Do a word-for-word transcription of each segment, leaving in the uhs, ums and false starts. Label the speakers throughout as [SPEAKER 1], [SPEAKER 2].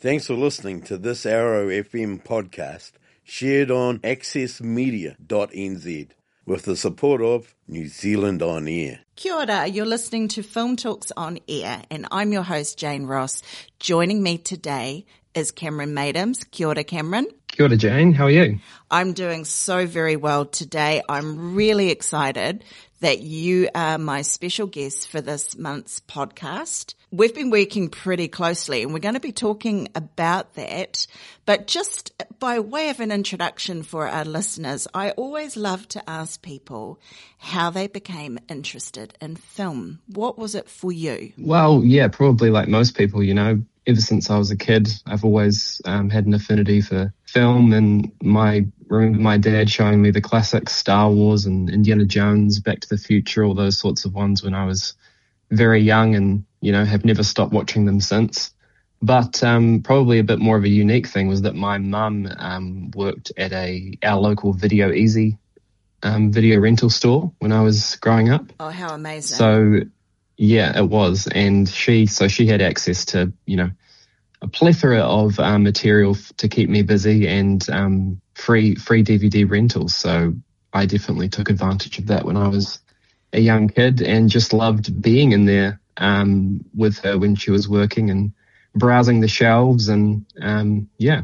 [SPEAKER 1] Thanks for listening to this Arrow F M podcast shared on access media dot n z with the support of New Zealand On Air.
[SPEAKER 2] Kia ora, you're listening to Film Talks On Air, and I'm your host, Jane Ross. Joining me today is Cameron Maidams. Kia ora, Cameron.
[SPEAKER 3] Kia ora, Jane. How are you?
[SPEAKER 2] I'm doing so very well today. I'm really excited that you are my special guest for this month's podcast. We've been working pretty closely and we're going to be talking about that. But just by way of an introduction for our listeners, I always love to ask people how they became interested in film. What was it for you?
[SPEAKER 3] Well, yeah, probably like most people, you know, ever since I was a kid, I've always um, had an affinity for film, and my remember my dad showing me the classics, Star Wars and Indiana Jones, Back to the Future, all those sorts of ones when I was very young, and, you know, have never stopped watching them since. But um, probably a bit more of a unique thing was that my mum um, worked at a our local Video Easy um, video rental store when I was growing up.
[SPEAKER 2] Oh, how amazing.
[SPEAKER 3] So, yeah, it was. And she, so she had access to, you know, a plethora of um, material f- to keep me busy, and um, free free D V D rentals. So I definitely took advantage of that when I was a young kid, and just loved being in there um, with her when she was working and browsing the shelves. And um, yeah.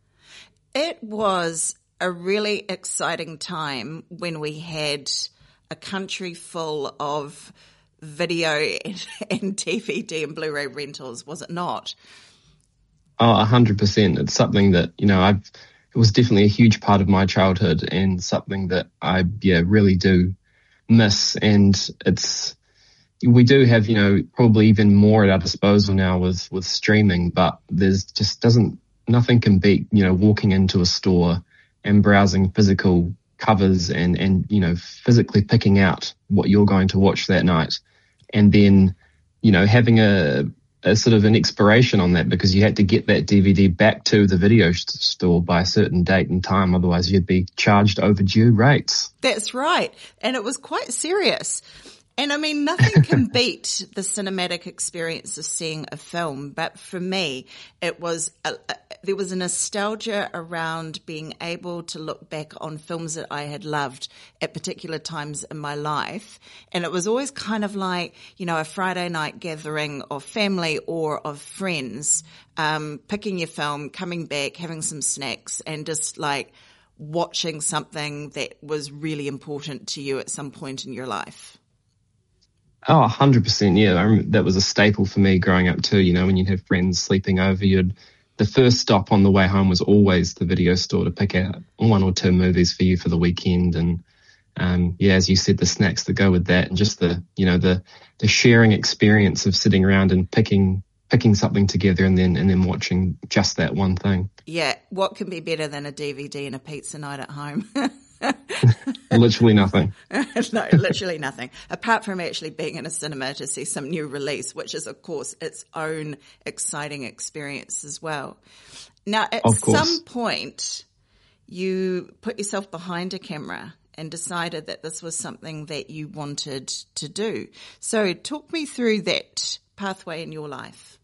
[SPEAKER 2] It was a really exciting time when we had a country full of video and, and D V D and Blu-ray rentals, was it not?
[SPEAKER 3] Oh, a hundred percent. It's something that, you know, I've, it was definitely a huge part of my childhood, and something that I, yeah, really do miss. And it's, we do have, you know, probably even more at our disposal now with, with streaming, but there's just doesn't, nothing can beat, you know, walking into a store and browsing physical covers and, and, you know, physically picking out what you're going to watch that night. And then, you know, having a, a sort of an expiration on that, because you had to get that D V D back to the video store by a certain date and time. Otherwise you'd be charged overdue rates.
[SPEAKER 2] That's right. And it was quite serious. And I mean, nothing can beat the cinematic experience of seeing a film. But for me, it was, a, a, there was a nostalgia around being able to look back on films that I had loved at particular times in my life. And it was always kind of like, you know, a Friday night gathering of family or of friends, um, picking your film, coming back, having some snacks, and just like watching something that was really important to you at some point in your life.
[SPEAKER 3] Oh, a hundred percent. Yeah. I remember that was a staple for me growing up too. You know, when you'd have friends sleeping over, you'd, the first stop on the way home was always the video store to pick out one or two movies for you for the weekend. And, um, yeah, as you said, the snacks that go with that, and just the, you know, the, the sharing experience of sitting around and picking, picking something together and then, and then watching just that one thing.
[SPEAKER 2] Yeah. What can be better than a D V D and a pizza night at home?
[SPEAKER 3] Literally nothing.
[SPEAKER 2] No, literally nothing. Apart from actually being in a cinema to see some new release, which is, of course, its own exciting experience as well. Now, at some point, you put yourself behind a camera and decided that this was something that you wanted to do. So talk me through that pathway in your life.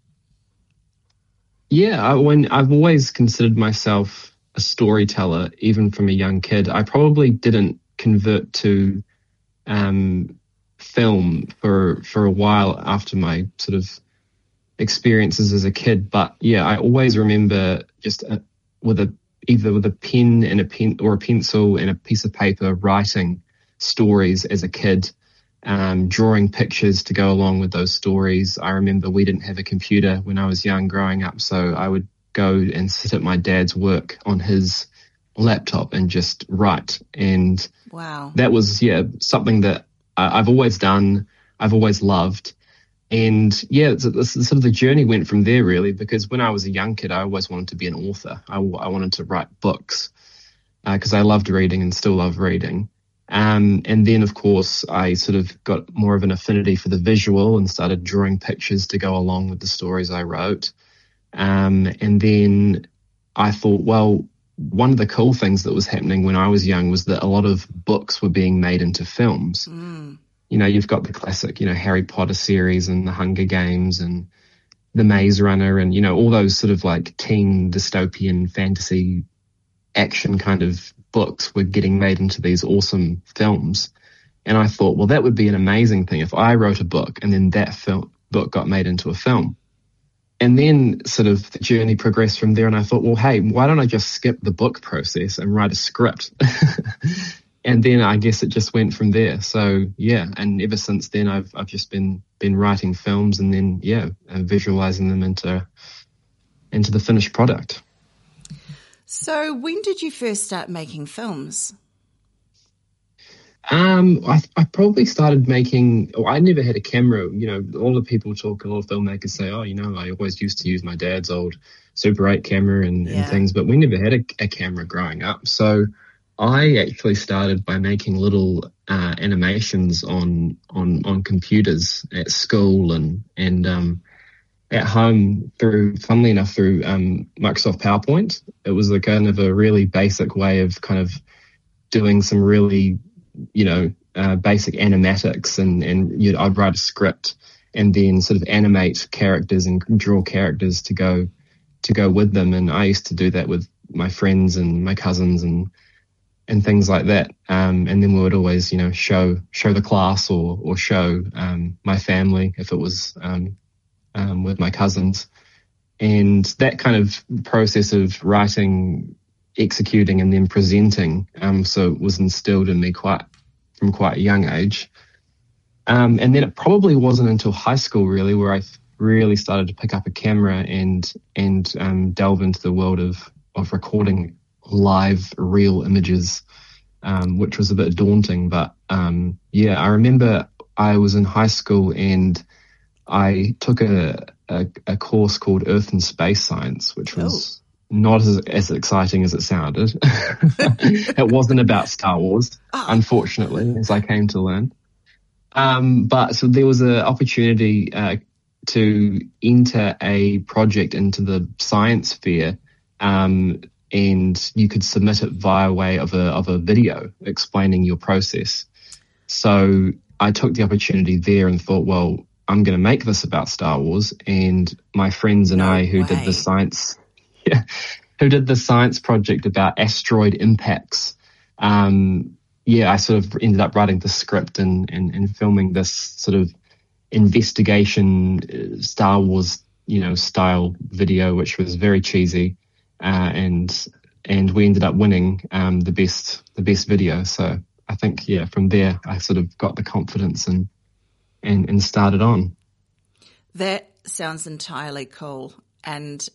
[SPEAKER 3] Yeah, I, when I've always considered myself a storyteller, even from a young kid. I probably didn't convert to um, film for for a while after my sort of experiences as a kid. But yeah, I always remember just a, with a either with a pen and a pen or a pencil and a piece of paper writing stories as a kid, um, drawing pictures to go along with those stories. I remember we didn't have a computer when I was young growing up, so I would go and sit at my dad's work on his laptop and just write. And
[SPEAKER 2] wow,
[SPEAKER 3] that was, yeah, something that I, I've always done. I've always loved. And yeah, it's, it's, sort of the journey went from there really, because when I was a young kid, I always wanted to be an author. I, I wanted to write books because uh, I loved reading and still love reading. Um, and then of course I sort of got more of an affinity for the visual and started drawing pictures to go along with the stories I wrote. Um, and then I thought, well, one of the cool things that was happening when I was young was that a lot of books were being made into films.
[SPEAKER 2] Mm.
[SPEAKER 3] You know, you've got the classic, you know, Harry Potter series and the Hunger Games and The Maze Runner and, you know, all those sort of like teen dystopian fantasy action kind of books were getting made into these awesome films. And I thought, well, that would be an amazing thing if I wrote a book and then that film, book got made into a film. And then sort of the journey progressed from there. And I thought, well, hey, why don't I just skip the book process and write a script? And then I guess it just went from there. So yeah, and ever since then, I've I've just been been writing films and then yeah, uh, visualizing them into into the finished product.
[SPEAKER 2] So when did you first start making films?
[SPEAKER 3] Um, I, I probably started making. Oh, I never had a camera. You know, all the people talk, a lot of filmmakers say, "Oh, you know, I always used to use my dad's old Super eight camera and, yeah. and things," but we never had a, a camera growing up. So I actually started by making little uh, animations on on on computers at school and and um, at home through, funnily enough, through um, Microsoft PowerPoint. It was a kind of a really basic way of kind of doing some really, you know, uh, basic animatics, and and you know, I'd write a script and then sort of animate characters and draw characters to go to go with them. And I used to do that with my friends and my cousins and. and things like that. Um, and then we would always, you know, show, show the class or, or show, um, my family if it was, um, um, with my cousins. And that kind of process of writing, executing and then presenting, um, so it was instilled in me quite, from quite a young age. Um, and then it probably wasn't until high school really where I really started to pick up a camera and, and, um, delve into the world of, of recording live real images, um, which was a bit daunting. But um, yeah, I remember I was in high school and I took a, a, a course called Earth and Space Science, which was oh. not as, as exciting as it sounded. It wasn't about Star Wars, oh. unfortunately, as I came to learn. Um, but so there was an opportunity uh, to enter a project into the science fair, um, and you could submit it via way of a of a video explaining your process. So I took the opportunity there and thought, well, I'm going to make this about Star Wars. And my friends and
[SPEAKER 2] no
[SPEAKER 3] I, who
[SPEAKER 2] way.
[SPEAKER 3] did the science, yeah, who did the science project about asteroid impacts, um, yeah, I sort of ended up writing the script and and, and filming this sort of investigation Star Wars, you know, style video, which was very cheesy. Uh, and and we ended up winning um, the best the best video. So I think yeah, from there I sort of got the confidence and and and started on.
[SPEAKER 2] That sounds entirely cool. And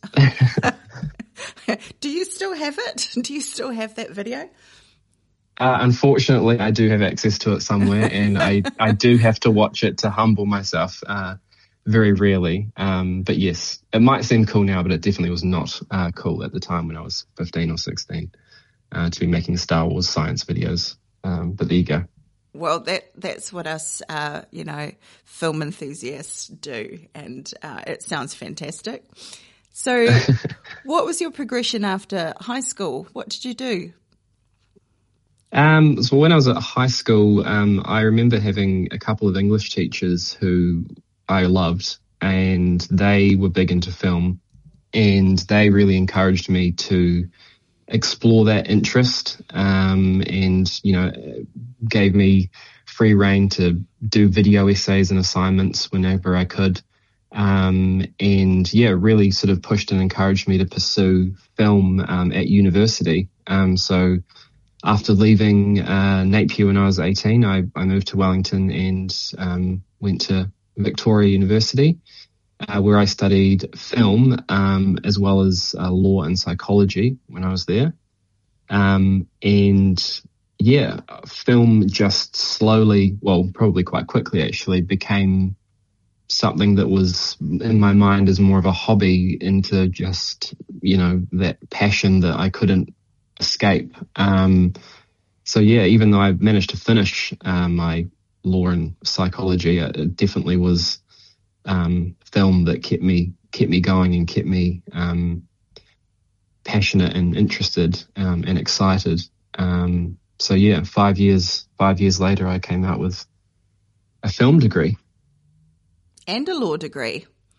[SPEAKER 2] do you still have it? Do you still have that video?
[SPEAKER 3] Uh, unfortunately, I do have access to it somewhere, and I I do have to watch it to humble myself. Uh, Very rarely. Um, but yes, it might seem cool now, but it definitely was not uh, cool at the time when I was fifteen or sixteen uh, to be making Star Wars science videos. Um, but there you go.
[SPEAKER 2] Well, that that's what us, uh, you know, film enthusiasts do. And uh, it sounds fantastic. So what was your progression after high school? What did you do?
[SPEAKER 3] Um, so when I was at high school, um, I remember having a couple of English teachers who I loved, and they were big into film, and they really encouraged me to explore that interest, um, and, you know, gave me free rein to do video essays and assignments whenever I could. Um, and yeah, really sort of pushed and encouraged me to pursue film, um, at university. Um, so after leaving, uh, Napier when I was eighteen, I, I moved to Wellington and, um, went to Victoria University, uh, where I studied film, um, as well as uh, law and psychology when I was there. Um, and yeah, film just slowly, well, probably quite quickly actually, became something that was in my mind as more of a hobby into just, you know, that passion that I couldn't escape. Um, so yeah, even though I managed to finish uh, my law and psychology, it definitely was um, film that kept me kept me going and kept me um, passionate and interested um, and excited. Um, so yeah, five years five years later, I came out with a film degree
[SPEAKER 2] and a law degree.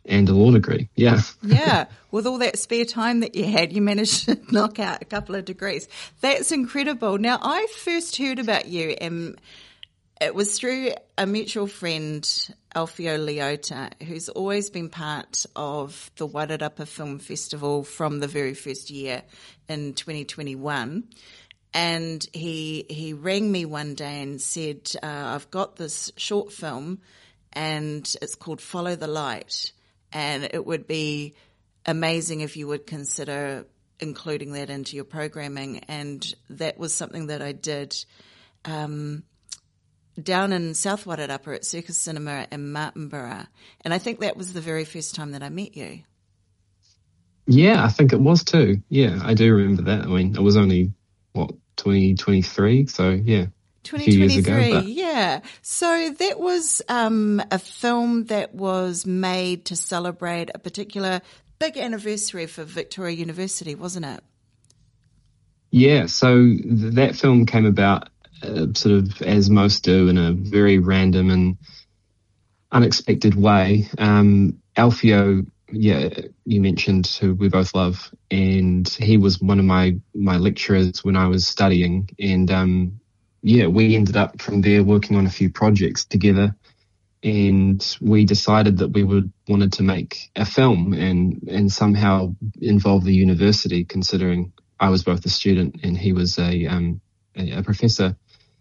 [SPEAKER 3] and a law degree. Yeah.
[SPEAKER 2] Yeah. With all that spare time that you had, you managed to knock out a couple of degrees. That's incredible. Now, I first heard about you, and it was through a mutual friend, Alfio Leota, who's always been part of the Wairarapa Film Festival from the very first year in twenty twenty-one. And he he rang me one day and said, uh, I've got this short film and it's called Follow the Light, and it would be amazing if you would consider including that into your programming. And that was something that I did um, down in South Wairarapa at Circus Cinema in Martinborough. And I think that was the very first time that I met you.
[SPEAKER 3] Yeah, I think it was too. Yeah, I do remember that. I mean, it was only, what, twenty twenty-three? So, yeah.
[SPEAKER 2] twenty twenty-three, ago, yeah. So that was um, a film that was made to celebrate a particular big anniversary for Victoria University, wasn't it?
[SPEAKER 3] Yeah, so th- that film came about uh, sort of as most do, in a very random and unexpected way. Um, Alfio, yeah, you mentioned, who we both love, and he was one of my, my lecturers when I was studying, and um, yeah, we ended up from there working on a few projects together, and we decided that we would wanted to make a film and, and somehow involve the university, considering I was both a student and he was a, um, a, a professor.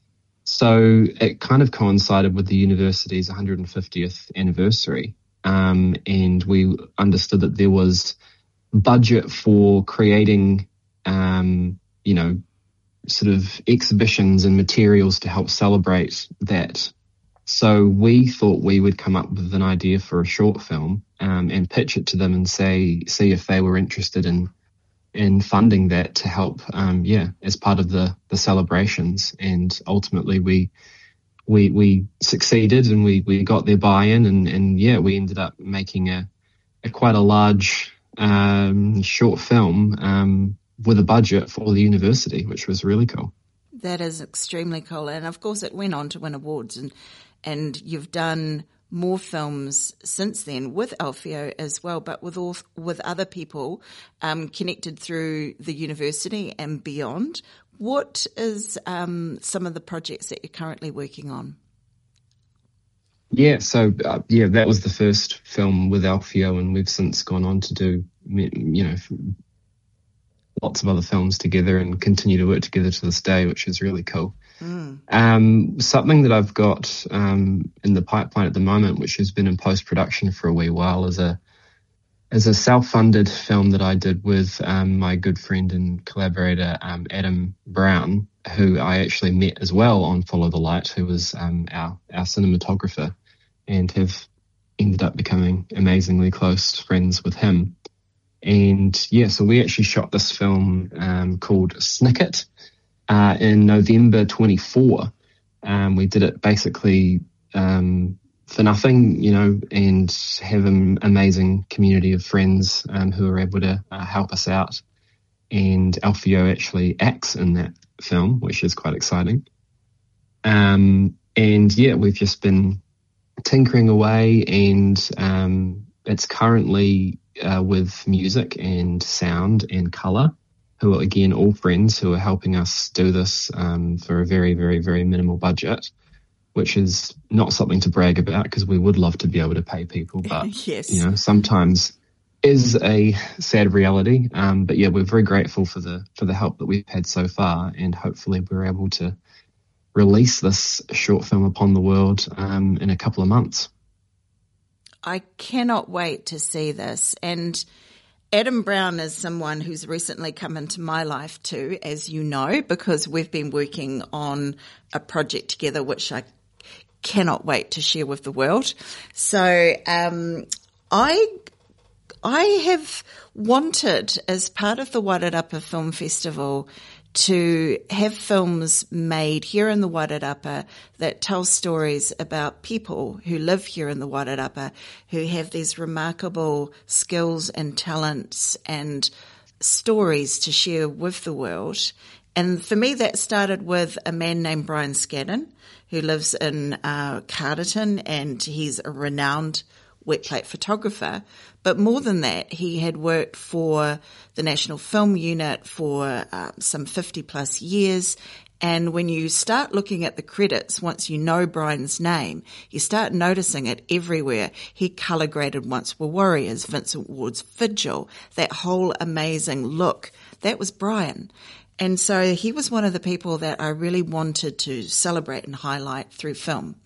[SPEAKER 3] So it kind of coincided with the university's one hundred fiftieth anniversary. Um, and we understood that there was budget for creating, um, you know, sort of exhibitions and materials to help celebrate that. So we thought we would come up with an idea for a short film um, and pitch it to them and say, see if they were interested in in funding that to help, um, yeah, as part of the the celebrations. And ultimately, we we we succeeded, and we we got their buy-in, and and yeah, we ended up making a, a quite a large um, short film um, with a budget for the university, which was really cool.
[SPEAKER 2] That is extremely cool, and of course, it went on to win awards, and and you've done more films since then with Alfio as well, but with all, with other people um, connected through the university and beyond. What is um, some of the projects that you're currently working on?
[SPEAKER 3] Yeah, so uh, yeah, that was the first film with Alfio, and we've since gone on to do, you know, lots of other films together and continue to work together to this day, which is really cool. Mm. Um, something that I've got um, in the pipeline at the moment, which has been in post-production for a wee while, is a is a self-funded film that I did with um, my good friend and collaborator um, Adam Brown, who I actually met as well on Follow the Light, who was um, our our cinematographer, and have ended up becoming amazingly close friends with him. And yeah, so we actually shot this film um, called Snicket uh, in November twenty-four. Um, we did it basically um, for nothing, you know, and have an amazing community of friends um, who are able to uh, help us out. And Alfio actually acts in that film, which is quite exciting. Um, and yeah, we've just been tinkering away, and um, it's currently Uh, with music and sound and colour, who are again all friends who are helping us do this um, for a very, very, very minimal budget, which is not something to brag about because we would love to be able to pay people, but
[SPEAKER 2] yes.
[SPEAKER 3] you know, sometimes is a sad reality. Um, but yeah, we're very grateful for the for the help that we've had so far, and hopefully we're able to release this short film upon the world um, in a couple of months.
[SPEAKER 2] I cannot wait to see this. And Adam Brown is someone who's recently come into my life too, as you know, because we've been working on a project together, which I cannot wait to share with the world. So um, I I have wanted, as part of the Wairarapa Film Festival, to have films made here in the Wairarapa that tell stories about people who live here in the Wairarapa, who have these remarkable skills and talents and stories to share with the world. And for me, that started with a man named Brian Scadden, who lives in uh, Carterton, and he's a renowned wet plate photographer. But more than that, he had worked for the National Film Unit for uh, some fifty plus years. And when you start looking at the credits, once you know Brian's name, you start noticing it everywhere. He colour graded Once Were Warriors, Vincent Ward's Vigil, that whole amazing look. That was Brian. And so he was one of the people that I really wanted to celebrate and highlight through film.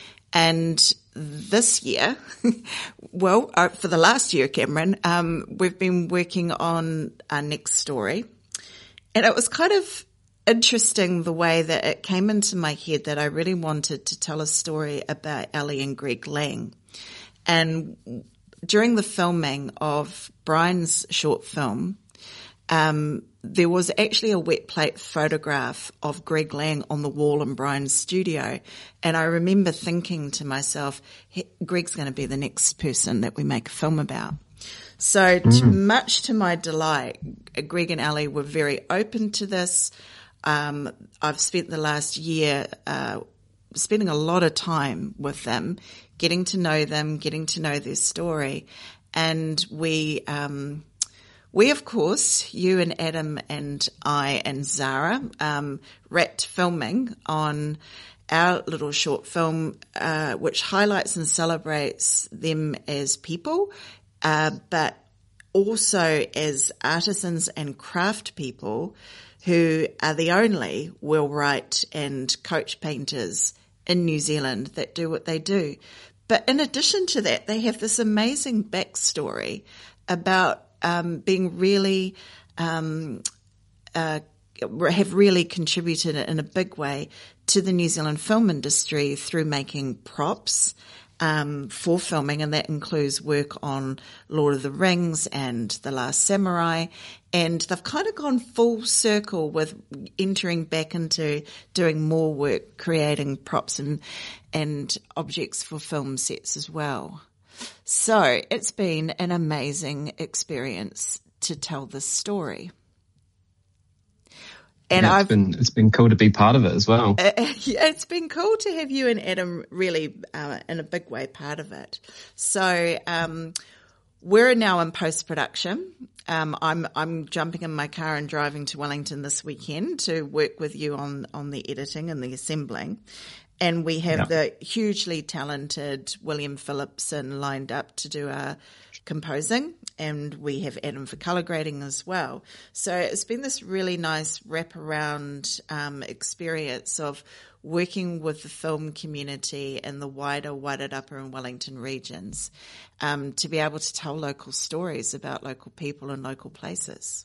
[SPEAKER 2] And this year, well, uh, for the last year, Cameron, um, we've been working on our next story. And it was kind of interesting the way that it came into my head that I really wanted to tell a story about Ellie and Greg Lang. And during the filming of Brian's short film, um, there was actually a wet plate photograph of Greg Lang on the wall in Brian's studio. And I remember thinking to myself, hey, Greg's going to be the next person that we make a film about. So mm. to, much to my delight, Greg and Ellie were very open to this. Um, I've spent the last year uh, spending a lot of time with them, getting to know them, getting to know their story. And we... Um, We, of course, you and Adam and I and Zara, um, wrapped filming on our little short film, uh, which highlights and celebrates them as people, uh, but also as artisans and craft people who are the only wheelwright and coach painters in New Zealand that do what they do. But in addition to that, they have this amazing backstory about Um, being really, um, uh, have really contributed in a big way to the New Zealand film industry through making props um, for filming, and that includes work on Lord of the Rings and The Last Samurai. And they've kind of gone full circle with entering back into doing more work, creating props and and objects for film sets as well. So it's been an amazing experience to tell this story. And
[SPEAKER 3] yeah, it's
[SPEAKER 2] I've
[SPEAKER 3] been, it's been cool to be part of it as well.
[SPEAKER 2] Uh, yeah, it's been cool to have you and Adam really, uh, in a big way, part of it. So, um, we're now in post-production. Um, I'm, I'm jumping in my car and driving to Wellington this weekend to work with you on, on the editing and the assembling. And we have yep. the hugely talented William Phillipson lined up to do our composing, and we have Adam for colour grading as well. So it's been this really nice wraparound um, experience of working with the film community in the wider Wairarapa and Wellington regions um, to be able to tell local stories about local people and local places.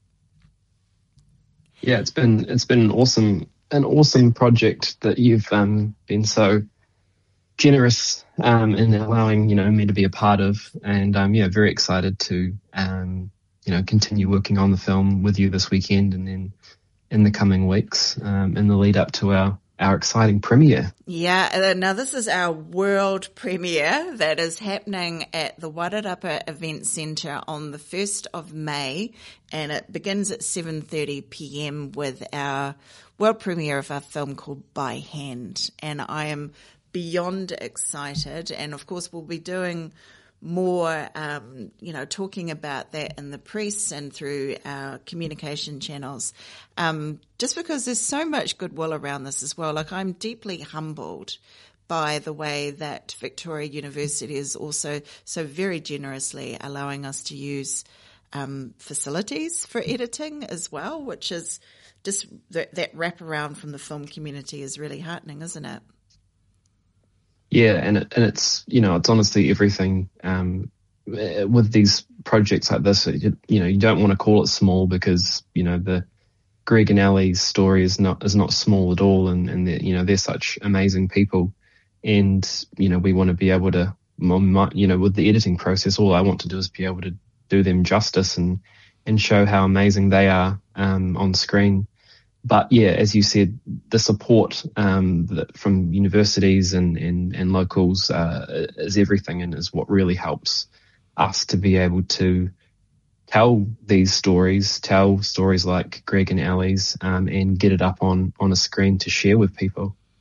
[SPEAKER 3] Yeah, it's been it's been an awesome an awesome project that you've um, been so generous um, in allowing, you know, me to be a part of, and um, yeah, very excited to um, you know continue working on the film with you this weekend and then in the coming weeks um, in the lead up to our our exciting premiere.
[SPEAKER 2] Yeah, now this is our world premiere that is happening at the Wairarapa Event Centre on the first of May, and it begins at seven thirty p.m. with our world premiere of our film called By Hand. And I am beyond excited, and of course we'll be doing more, um, you know, talking about that in the press and through our communication channels, um, just because there's so much goodwill around this as well. Like, I'm deeply humbled by the way that Victoria University is also so very generously allowing us to use um, facilities for editing as well, which is just that, that wraparound from the film community is really heartening, isn't it?
[SPEAKER 3] Yeah, and it, and it's, you know, it's honestly everything um, with these projects like this. You, you know, you don't want to call it small because, you know, the Greg and Ellie's story is not is not small at all, and and you know they're such amazing people, and you know we want to be able to, you know, with the editing process, all I want to do is be able to do them justice and and show how amazing they are um, on screen. But yeah, as you said, the support um, that from universities and, and, and locals uh, is everything, and is what really helps us to be able to tell these stories, tell stories like Greg and Ellie's, um, and get it up on, on a screen to share with people.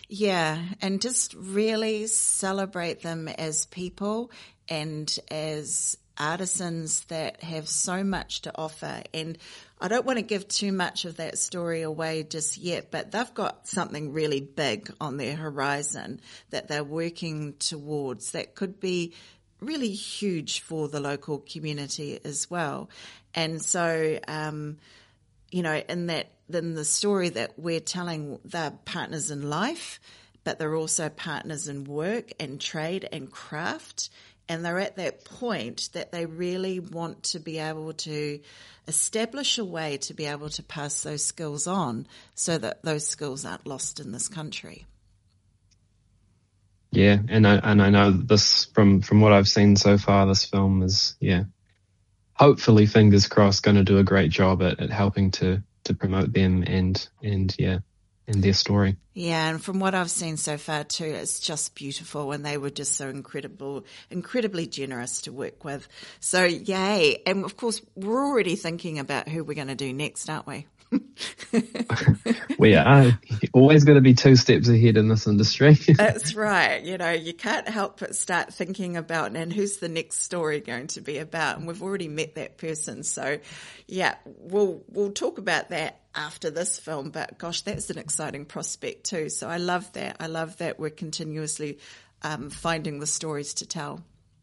[SPEAKER 2] Yeah, and just really celebrate them as people and as artisans that have so much to offer. And I don't want to give too much of that story away just yet, but they've got something really big on their horizon that they're working towards that could be really huge for the local community as well. And so, um, you know, in that, in the story that we're telling, they're partners in life, but they're also partners in work and trade and craft. And they're at that point that they really want to be able to establish a way to be able to pass those skills on so that those skills aren't lost in this country.
[SPEAKER 3] Yeah, and I and I know this from, from what I've seen so far, this film is, yeah, hopefully, fingers crossed, going to do a great job at, at helping to, to promote them and, and yeah, and their story.
[SPEAKER 2] Yeah, and from what I've seen so far too, it's just beautiful, and they were just so incredible, incredibly generous to work with. So yay. And of course, we're already thinking about who we're going to do next, aren't we?
[SPEAKER 3] We are always going to be two steps ahead in this industry.
[SPEAKER 2] That's right. You know, you can't help but start thinking about, and who's the next story going to be about? And we've already met that person. So yeah, we'll, we'll talk about that after this film, but gosh, that's an exciting prospect too. So I love that. I love that we're continuously um, finding the stories to tell.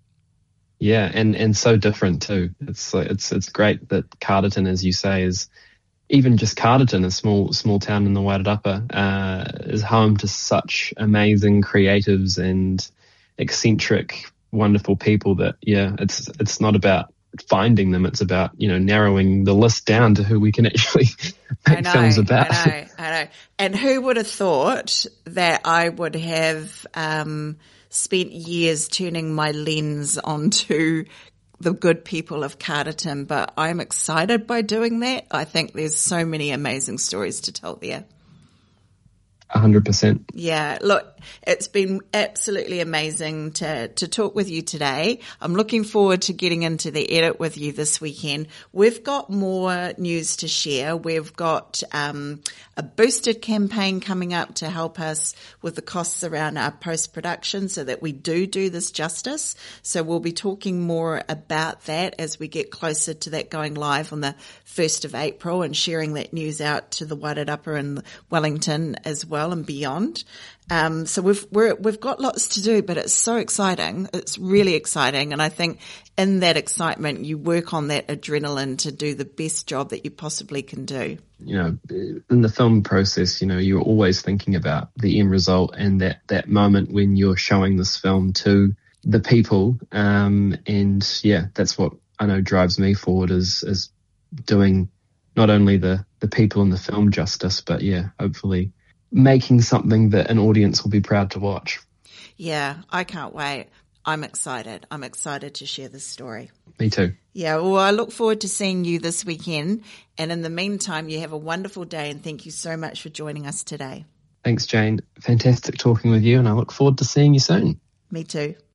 [SPEAKER 3] Yeah. And, and so different too. It's, it's, it's great that Carterton, as you say, is, even just Carterton, a small small town in the Wairarapa, uh, is home to such amazing creatives and eccentric, wonderful people that, yeah, it's it's not about finding them. It's about, you know, narrowing the list down to who we can actually make
[SPEAKER 2] know,
[SPEAKER 3] films about.
[SPEAKER 2] I know, I know. And who would have thought that I would have um, spent years turning my lens onto the good people of Carterton, but I'm excited by doing that. I think there's so many amazing stories to tell there.
[SPEAKER 3] one hundred percent.
[SPEAKER 2] Yeah, look, it's been absolutely amazing to, to talk with you today. I'm looking forward to getting into the edit with you this weekend. We've got more news to share. We've got um, a boosted campaign coming up to help us with the costs around our post-production so that we do do this justice. So we'll be talking more about that as we get closer to that going live on the first of April and sharing that news out to the Wairarapa and Wellington as well and beyond. Um, so we've we're, we've got lots to do, but it's so exciting. It's really exciting, and I think in that excitement, you work on that adrenaline to do the best job that you possibly can do.
[SPEAKER 3] You know, in the film process, you know, you're always thinking about the end result and that that moment when you're showing this film to the people. Um, and yeah, that's what I know drives me forward is is doing not only the the people in the film justice, but yeah, hopefully making something that an audience will be proud to watch.
[SPEAKER 2] Yeah, I can't wait. I'm excited. I'm excited to share this story.
[SPEAKER 3] Me too.
[SPEAKER 2] Yeah, well, I look forward to seeing you this weekend. And in the meantime, you have a wonderful day, and thank you so much for joining us today.
[SPEAKER 3] Thanks, Jane. Fantastic talking with you, and I look forward to seeing you soon.
[SPEAKER 2] Me too.